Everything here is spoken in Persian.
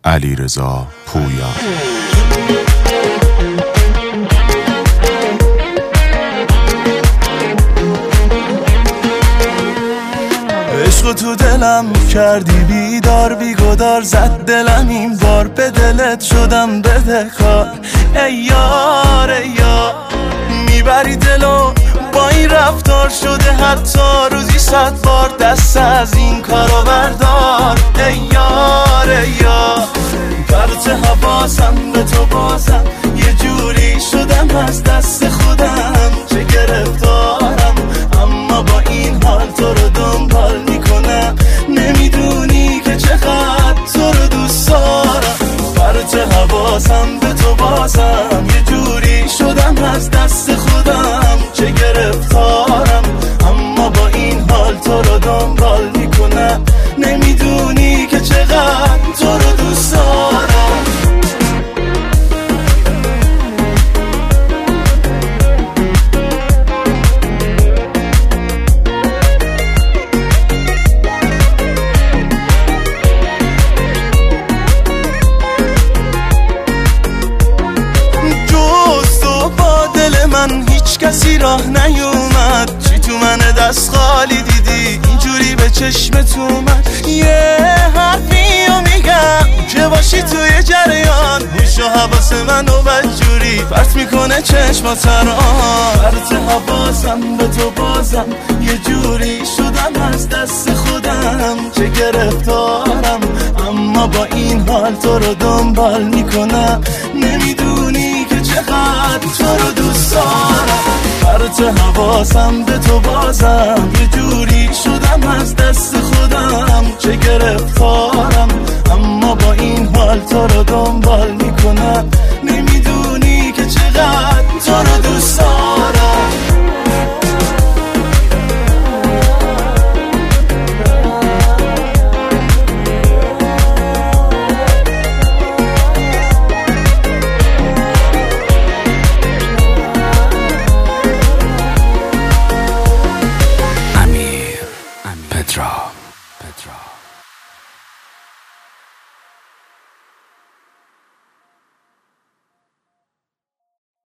علیرضا پویا. عشق تو دلم کردی بیدار، بیگدار زد دلم این بار، به دلت شدم بدهکار. ای یار ای یار، میبری دلو با این رفتار، شده حتی روزی 100 بار دست از این کارو بردار. ای یار ای یار، پرت حواسم به تو بازم، یه جوری شدم از دست خودم، چه گرفتارم اما با این حال تو رو دنبال میکنم. نمیدونی که چقدر تو رو دوست دارم، پرت حواسم به تو بازم، یه جوری شدم از دست خودم، چه گرفتارم اما با این حال تو رو دنبال میکنم. نمیدونی که چقدر تو رو دوست دارم. من هیچ کسی راه نیومد، چی تو من دست خالی دیدی اینجوری به چشمت اومد. یه حرفیو میگم که باشی توی جریان، هوش و حواس منو بدجوری پرت میکنه چشمات راه. پرت حواسم به تو بازم، یه جوری شدم از دست خودم، چه گرفتارم اما با این حال تو رو دنبال میکنم. نمیدونی که چقدر تو رو دوست دارم، پرت حواسم به تو بازم، یه جوری شدم از دست خودم، چه گرفتارم اما با این حال تو رو دنبال میکنم. نمیدونی که چقدر تو رو دوست دارم. Petra.